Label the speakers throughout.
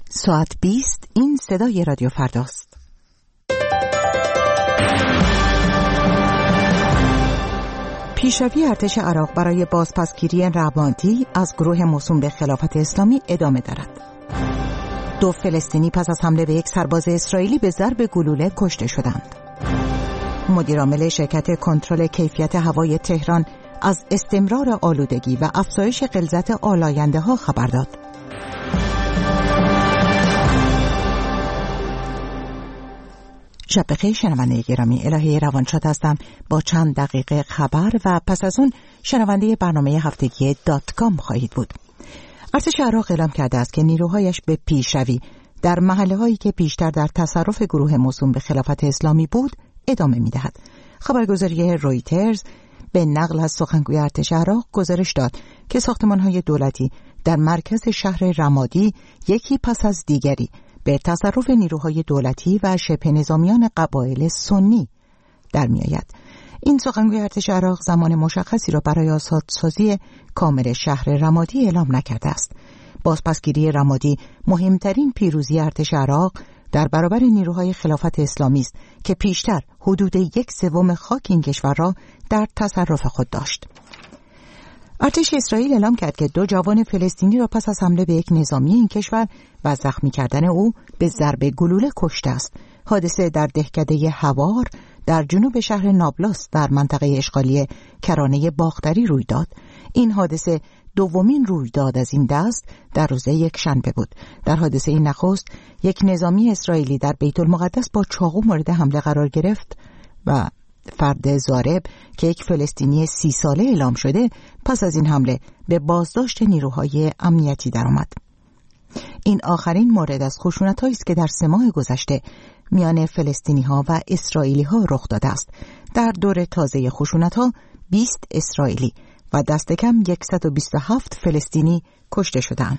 Speaker 1: ساعت 20 این صدای رادیو فرداست. پیشروی ارتش عراق برای بازپسگیری رمادی از گروه موسوم به خلافت اسلامی ادامه دارد. 2 فلسطینی پس از حمله به یک سرباز اسرائیلی به ضرب گلوله کشته شدند. مدیرعامل شرکت کنترل کیفیت هوای تهران از استمرار آلودگی و افزایش غلظت آلاینده ها خبر داد. شب بخیر شنونده گرامی، الهه روانشاد هستم با چند دقیقه خبر و پس از اون شنونده برنامه هفتگی .com خواهید بود. ارتش عراق اعلام کرده است که نیروهایش به پیشروی در محله هایی که بیشتر در تصرف گروه موسوم به خلافت اسلامی بود ادامه می دهد. خبرگزاری رویترز به نقل از سخنگوی ارتش عراق گزارش داد که ساختمان های دولتی در مرکز شهر رمادی یکی پس از دیگری به تصرف نیروهای دولتی و شبه نظامیان قبایل سنی در می آید. این سخنگوی ارتش عراق زمان مشخصی را برای آزادسازی کامل شهر رمادی اعلام نکرده است. بازپسگیری رمادی مهمترین پیروزی ارتش عراق در برابر نیروهای خلافت اسلامی است که پیشتر حدود 1/3 خاک این کشور را در تصرف خود داشت. ارتش اسرائیل اعلام کرد که 2 جوان فلسطینی را پس از حمله به یک نظامی این کشور و زخمی کردن او به ضرب گلوله کشته است. حادثه در دهکده هوار در جنوب شهر نابلاس در منطقه اشغالی کرانه باختری روی داد. این حادثه دومین رویداد از این دست در روز یکشنبه بود. در حادثه این نخست یک نظامی اسرائیلی در بیت المقدس با چاقو مورد حمله قرار گرفت و فرد ضارب که یک فلسطینی 30 ساله اعلام شده پس از این حمله به بازداشت نیروهای امنیتی درآمد. این آخرین مورد از خشونت‌هایی است که در 3 ماه گذشته میان فلسطینی‌ها و اسرائیلی‌ها رخ داده است. در دور تازه خشونت‌ها 20 اسرائیلی و دست کم 127 فلسطینی کشته شدند.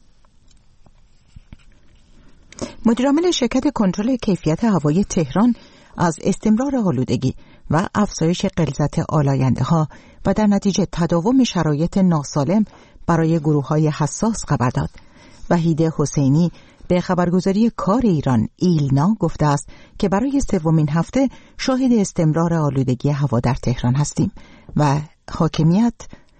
Speaker 1: مدیرعامل شرکت کنترل کیفیت هوای تهران از استمرار آلودگی و افزایش غلظت آلاینده‌ها و در نتیجه تداوم شرایط ناسالم برای گروه‌های حساس خبر داد. وحید حسینی به خبرگزاری کار ایران ایلنا گفته است که برای 3مین هفته شاهد استمرار آلودگی هوا در تهران هستیم و حاکمیت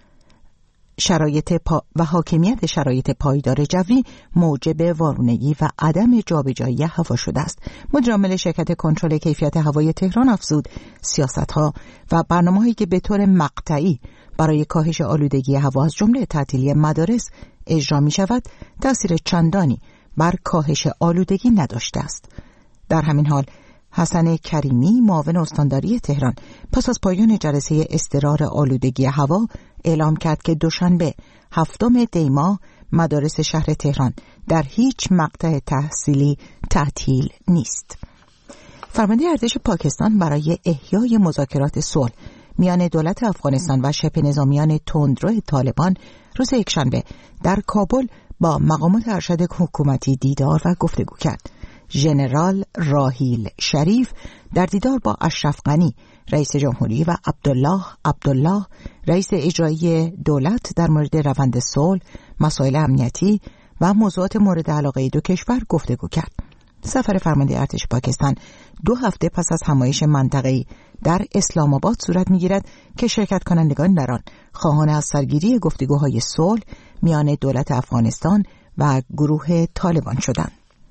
Speaker 1: شرایط پایدار جوی موجب وارونگی و عدم جابجایی هوا شده است. مدیرعامل شرکت کنترل کیفیت هوای تهران افزود سیاست‌ها و برنامه‌هایی که به طور مقطعی برای کاهش آلودگی هوا از جمله تعطیلی مدارس اجرا می‌شود تأثیر چندانی بر کاهش آلودگی نداشته است. در همین حال حسن کریمی معاون استانداری تهران پس از پایان جلسه اضطرار آلودگی هوا اعلام کرد که دوشنبه 7 دی ماه مدارس شهر تهران در هیچ مقطع تحصیلی تعطیل نیست. فرمانده ارتش پاکستان برای احیای مذاکرات صلح میان دولت افغانستان و شبه نظامیان تندرو طالبان روز یکشنبه در کابل با مقامات ارشد حکومتی دیدار و گفتگو کرد. ژنرال راحیل شریف در دیدار با اشرف غنی رئیس جمهوری و عبدالله رئیس اجرایی دولت در مورد روند صلح، مسائل امنیتی و موضوعات مورد علاقه 2 کشور گفتگو کرد. سفر فرمانده ارتش پاکستان 2 هفته پس از همایش منطقه‌ای در اسلام آباد صورت می‌گیرد که شرکت کنندگان در آن خواهان از سرگیری گفتگوهای صلح میان دولت افغانستان و گروه طالبان شدند.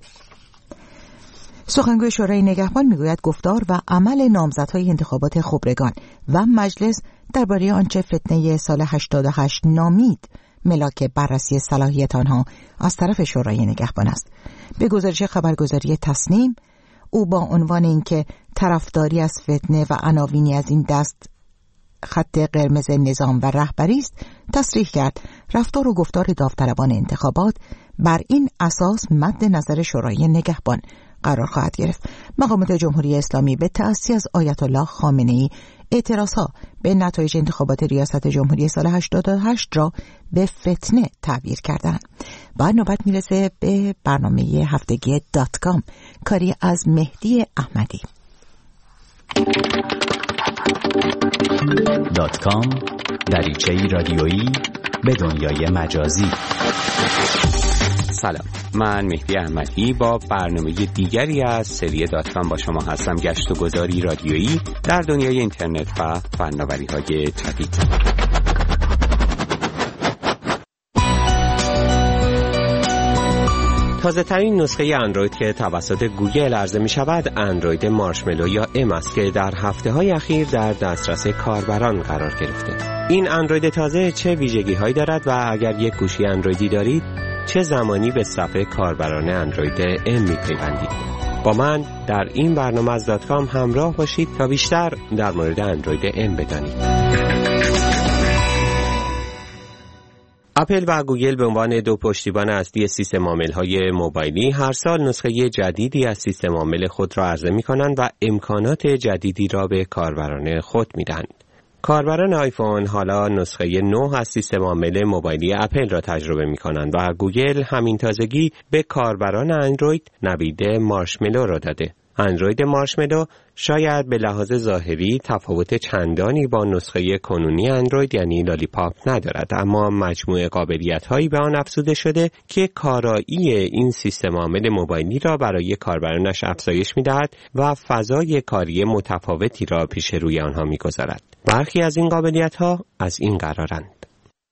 Speaker 1: سخنگوی شورای نگهبان میگوید گفتار و عمل نامزدهای انتخابات خبرگان و مجلس درباره آنچه فتنه سال 88 نامید ملاک بررسی صلاحیت آنها از طرف شورای نگهبان است. به گزارش خبرگزاری تصنیم، او با عنوان اینکه طرفداری از فتنه و عناوینی از این دست خط قرمز نظام و رهبری است، تصریح کرد رفتار و گفتار داوطلبان انتخابات بر این اساس مد نظر شورای نگهبان قرار خواهد گرفت. مقامات جمهوری اسلامی به تأسی از آیت الله خامنه‌ای اعتراضها به نتایج انتخابات ریاست جمهوری سال 88 را به فتنه تعبیر کردند. بعد نوبت میرسه به برنامه هفتگی .com، کاری از مهدی احمدی.
Speaker 2: .com دریچه‌ای رادیویی به دنیای مجازی. سلام، من مهدی احمدی با برنامه دیگری از سری .com با شما هستم. گشت و گذاری رادیویی در دنیای اینترنت و فناوری‌های جدید. تازه‌ترین نسخه اندروید که توسط گوگل عرضه می‌شود اندروید مارشملو یا ام است که در هفته‌های اخیر در دسترس کاربران قرار گرفته. این اندروید تازه چه ویژگی‌هایی دارد و اگر یک گوشی اندرویدی دارید چه زمانی به صفحه کاربران اندروید ام می‌پیوندید؟ با من در این برنامه از .com همراه باشید تا بیشتر در مورد اندروید ام بدانید. اپل و گوگل به عنوان دو پشتیبان اصلی سیستم عامل‌های موبایلی هر سال نسخه جدیدی از سیستم عامل خود را عرضه می‌کنند و امکانات جدیدی را به کاربران خود می‌دهند. کاربران آیفون حالا نسخه 9 از سیستم عامل موبایلی اپل را تجربه می‌کنند و گوگل همین تازگی به کاربران اندروید نوید مارشملو را داده. اندروید مارشملو شاید به لحاظ ظاهری تفاوت چندانی با نسخه کنونی اندروید یعنی لالیپاپ ندارد، اما مجموعه قابلیت‌هایی به آن افزوده شده که کارایی این سیستم عامل موبایلی را برای کاربرانش افزایش می‌دهد و فضای کاری متفاوتی را پیش روی آنها می‌گذارد. برخی از این قابلیت‌ها از این قرارند: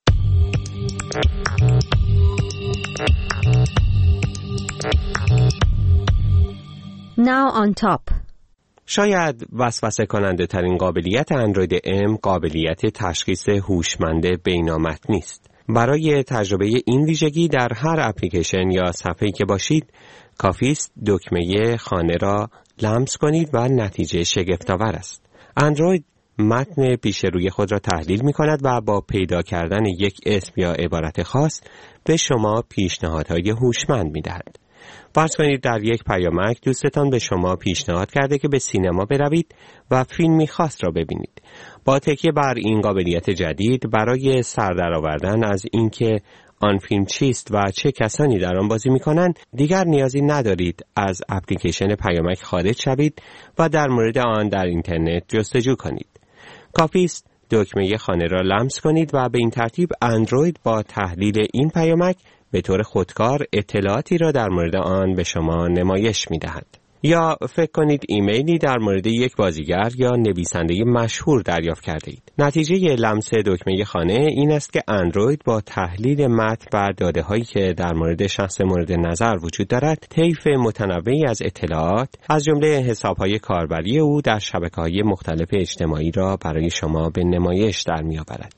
Speaker 3: Now on top.
Speaker 2: شاید وسوسه کننده ترین قابلیت اندروید ام قابلیت تشخیص هوشمند بینامتنی است. برای تجربه این ویژگی در هر اپلیکیشن یا صفحه‌ای که باشید کافی است دکمه خانه را لمس کنید و نتیجه شگفت‌آور است. اندروید متن پیش روی خود را تحلیل می‌کند و با پیدا کردن یک اسم یا عبارت خاص به شما پیشنهادهای هوشمند می‌دهد. فرض کنید در یک پیامک دوستتان به شما پیشنهاد کرده که به سینما بروید و فیلمی خاص را ببینید. با تکیه بر این قابلیت جدید برای سر درآوردن از اینکه آن فیلم چیست و چه کسانی در آن بازی می‌کنند دیگر نیازی ندارید از اپلیکیشن پیامک خارج شوید و در مورد آن در اینترنت جستجو کنید. کافی است دکمه خانه را لمس کنید و به این ترتیب اندروید با تحلیل این پیامک به طور خودکار اطلاعاتی را در مورد آن به شما نمایش می‌دهد. یا فکر کنید ایمیلی در مورد یک بازیگر یا نویسنده مشهور دریافت کرده اید. نتیجه لمس دکمه خانه این است که اندروید با تحلیل متن و داده‌هایی که در مورد شخص مورد نظر وجود دارد، طیف متنوعی از اطلاعات از جمله حساب‌های کاربری او در شبکه‌های مختلف اجتماعی را برای شما به نمایش در می‌آورد.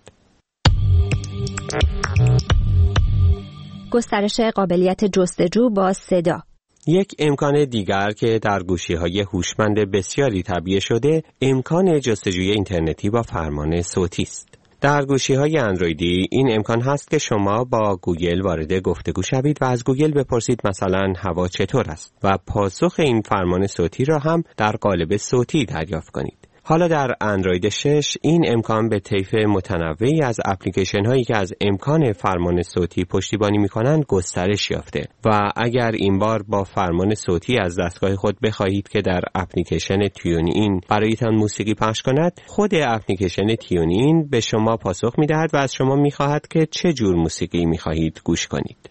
Speaker 3: گسترش قابلیت جستجو با صدا.
Speaker 2: یک امکان دیگر که در گوشی‌های هوشمند بسیاری تعبیه شده، امکان جستجوی اینترنتی با فرمان صوتی است. در گوشی‌های اندرویدی این امکان هست که شما با گوگل وارد گفتگو شوید و از گوگل بپرسید مثلا هوا چطور است و پاسخ این فرمان صوتی را هم در قالب صوتی دریافت کنید. حالا در اندروید 6 این امکان به طیف متنوعی از اپلیکیشن هایی که از امکان فرمان صوتی پشتیبانی می‌کنند گسترش یافته و اگر این بار با فرمان صوتی از دستگاه خود بخواهید که در اپلیکیشن تیون این برایتان موسیقی پخش کند، خود اپلیکیشن تیون این به شما پاسخ می‌دهد و از شما می‌خواهد که چه جور موسیقی می‌خواهید گوش کنید.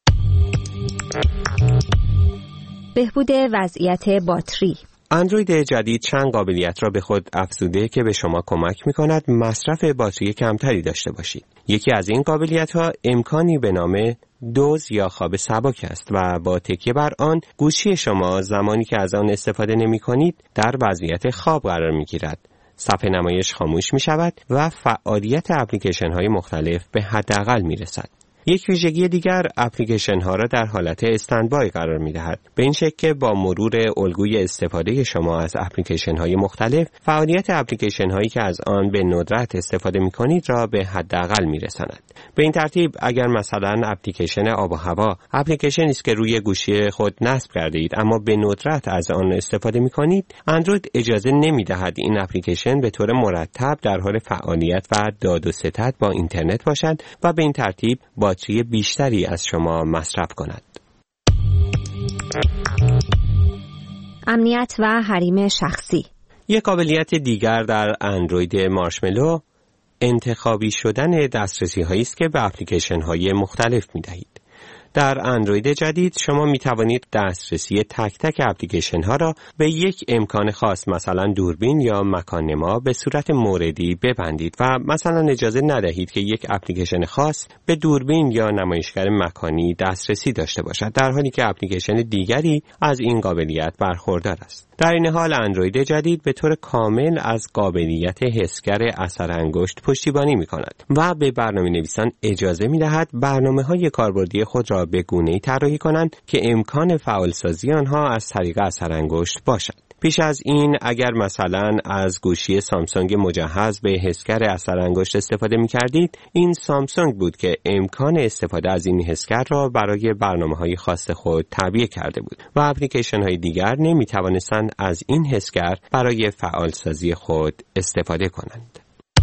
Speaker 3: بهبود وضعیت باتری.
Speaker 2: اندروید جدید چند قابلیت را به خود افزوده که به شما کمک می‌کند مصرف باتری کمتری داشته باشید. یکی از این قابلیت‌ها امکانی به نام دوز یا خواب سبک است و با تکیه بر آن گوشی شما زمانی که از آن استفاده نمی‌کنید در وضعیت خواب قرار می‌گیرد. صفحه نمایش خاموش می‌شود و فعالیت اپلیکیشن‌های مختلف به حداقل می‌رسد. یک ویژگی دیگر اپلیکیشن ها را در حالت استندبای قرار می دهد. به این شکل که با مرور الگوی استفاده شما از اپلیکیشن های مختلف، فعالیت اپلیکیشن هایی که از آن به ندرت استفاده می کنید را به حداقل می رساند. به این ترتیب اگر مثلا اپلیکیشن آب و هوا اپلیکیشنی است که روی گوشی خود نصب کرده اید اما به ندرت از آن استفاده می کنید، اندروید اجازه نمی دهد این اپلیکیشن به طور مرتب در حال فعالیت و داد و ستد با اینترنت باشد و به این ترتیب باتری بیشتری از شما مصرف کند.
Speaker 3: امنیت و حریم شخصی.
Speaker 2: یک قابلیت دیگر در اندروید مارشملو انتخابی شدن دسترسی هایی است که به اپلیکیشن های مختلف می دهید. در اندروید جدید شما می توانید دسترسی تک تک اپلیکیشن ها را به یک امکان خاص، مثلا دوربین یا مکان‌نما، به صورت موردی ببندید و مثلا اجازه ندهید که یک اپلیکیشن خاص به دوربین یا نمایشگر مکانی دسترسی داشته باشد، در حالی که اپلیکیشن دیگری از این قابلیت برخوردار است. در این حال اندروید جدید به طور کامل از قابلیت حسگر اثر انگشت پشتیبانی می‌کند و به برنامه‌نویسان اجازه می‌دهد برنامه‌های کاربردی خود را به گونه‌ای طراحی کنند که امکان فعالسازی آنها از طریق اثر انگشت باشد. پیش از این اگر مثلا از گوشی سامسونگ مجهز به حسگر اثر انگشت استفاده می‌کردید، این سامسونگ بود که امکان استفاده از این حسگر را برای برنامه‌های خاص خود تعبیه کرده بود و اپلیکیشن‌های دیگر نمی‌توانستند از این حسگر برای فعالسازی خود استفاده کنند.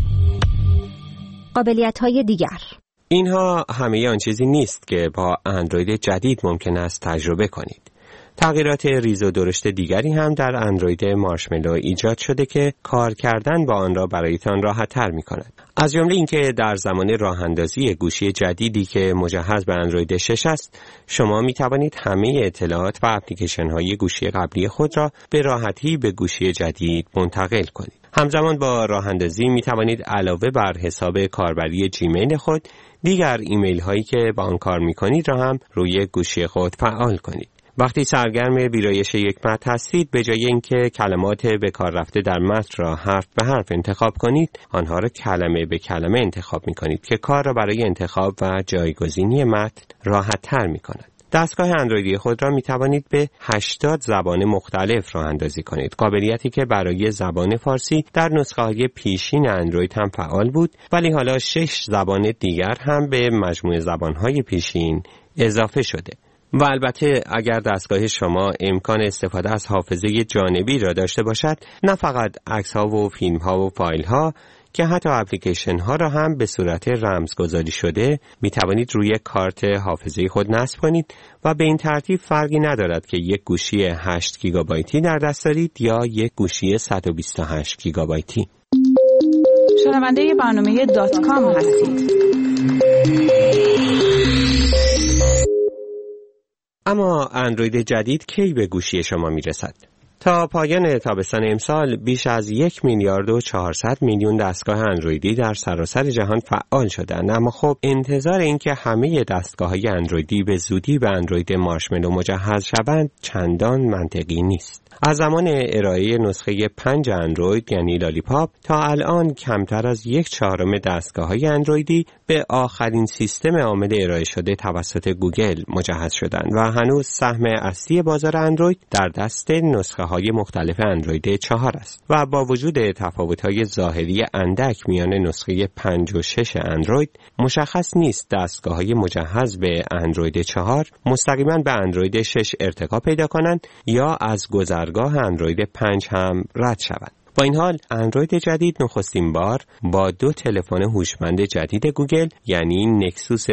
Speaker 3: قابلیت‌های دیگر.
Speaker 2: اینها همه آن چیزی نیست که با اندروید جدید ممکن است تجربه کنید. تغییرات ریز و درشت دیگری هم در اندروید مارشملو ایجاد شده که کار کردن با آن را برایتان راحت‌تر می‌کند. از جمله اینکه در زمان راه‌اندازی گوشی جدیدی که مجهز به اندروید 6 است، شما می‌توانید همه اطلاعات و اپلیکیشن‌های گوشی قبلی خود را به راحتی به گوشی جدید منتقل کنید. همزمان با راه‌اندازی می‌توانید علاوه بر حساب کاربری جیمیل خود، دیگر ایمیل هایی که با آن کار می‌کنید را هم روی گوشی خود فعال کنید. وقتی سرگرم ویرایش یک متن هستید، به جای اینکه کلمات به کار رفته در متن را حرف به حرف انتخاب کنید، آنها را کلمه به کلمه انتخاب می‌کنید که کار را برای انتخاب و جایگزینی متن راحت‌تر می‌کند. دستگاه اندرویدی خود را می توانید به 80 زبان مختلف راه اندازی کنید، قابلیتی که برای زبان فارسی در نسخه‌های پیشین اندروید هم فعال بود، ولی حالا 6 زبان دیگر هم به مجموعه زبان‌های پیشین اضافه شده. و البته اگر دستگاه شما امکان استفاده از حافظه جانبی را داشته باشد، نه فقط عکس‌ها و فیلم‌ها و فایل‌ها که حتی اپلیکیشن ها را هم به صورت رمزگذاری شده می توانید روی کارت حافظه خود نصب کنید و به این ترتیب فرقی ندارد که یک گوشی 8 گیگابایتی در دست دارید یا یک گوشی 128 گیگابایتی.
Speaker 4: شنونده برنامه .com هستید.
Speaker 2: اما اندروید جدید کی به گوشی شما می رسد؟ تا پایان تابستان امسال بیش از 1 میلیارد و 400 میلیون دستگاه اندرویدی در سراسر جهان فعال شدند، اما خب انتظار این که همه دستگاه‌های اندرویدی به زودی به اندروید مارشملو مجهز شوند چندان منطقی نیست. از زمان ارائه نسخه 5 اندروید یعنی لالیپاپ تا الان کمتر از 1/4 دستگاه‌های اندرویدی به آخرین سیستم عامل ارائه شده توسط گوگل مجهز شدند و هنوز سهم اصلی بازار اندروید در دست نسخه‌های مختلف اندروید 4 است و با وجود تفاوت‌های ظاهری اندک میان نسخه 5 و 6 اندروید، مشخص نیست دستگاه‌های مجهز به اندروید 4 مستقیما به اندروید 6 ارتقا پیدا کنند یا از گذرگاه اندروید 5 هم رد شوند. با این حال اندروید جدید نخستین بار با 2 تلفن هوشمند جدید گوگل یعنی نکسوس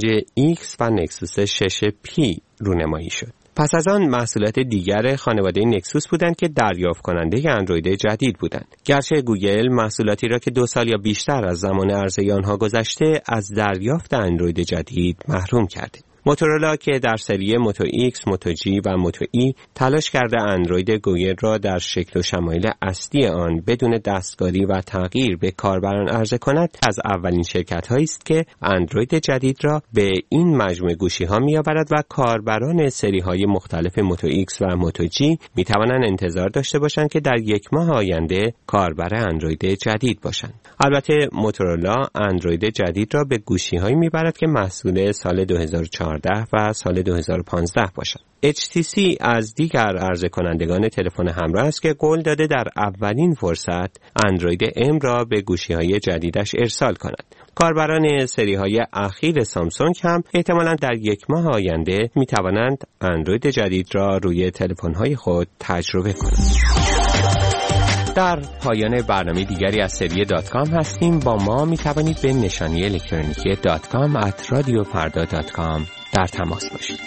Speaker 2: 5X و نکسوس 6P رونمایی شد. پس از آن محصولات دیگر خانواده نکسوس بودند که دریافت کننده اندروید جدید بودند. گرچه گوگل محصولاتی را که 2 سال یا بیشتر از زمان عرضه آنها گذشته از دریافت اندروید جدید محروم کرده. موتورولا که در سری موتو ایکس، موتو جی و موتو ای تلاش کرده اندروید گوگل را در شکل و شمایل اصلی آن بدون دستکاری و تغییر به کاربران عرضه کند، از اولین شرکت‌هایی است که اندروید جدید را به این مجموعه گوشی‌ها می‌آورد و کاربران سری‌های مختلف موتو ایکس و موتو جی می‌توانند انتظار داشته باشند که در 1 ماه آینده کاربر اندروید جدید باشند. البته موتورولا اندروید جدید را به گوشی‌هایی می‌برد که محصول سال 2014 و سال 2015 باشد. HTC از دیگر عرضه کنندگان تلفن همراه است که قول داده در اولین فرصت اندروید M را به گوشی‌های جدیدش ارسال کند. کاربران سری‌های اخیر سامسونگ هم احتمالاً در 1 ماه آینده می‌توانند اندروید جدید را روی تلفن‌های خود تجربه کنند. در پایان برنامه دیگری از سری .com هستیم. با ما می توانید به نشانی الکترونیکی .com@radiofarda.com در تماس باشید.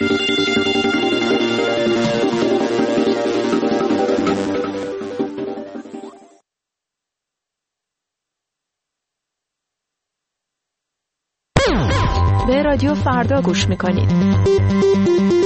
Speaker 4: به
Speaker 5: رادیو فردا گوش میکنید.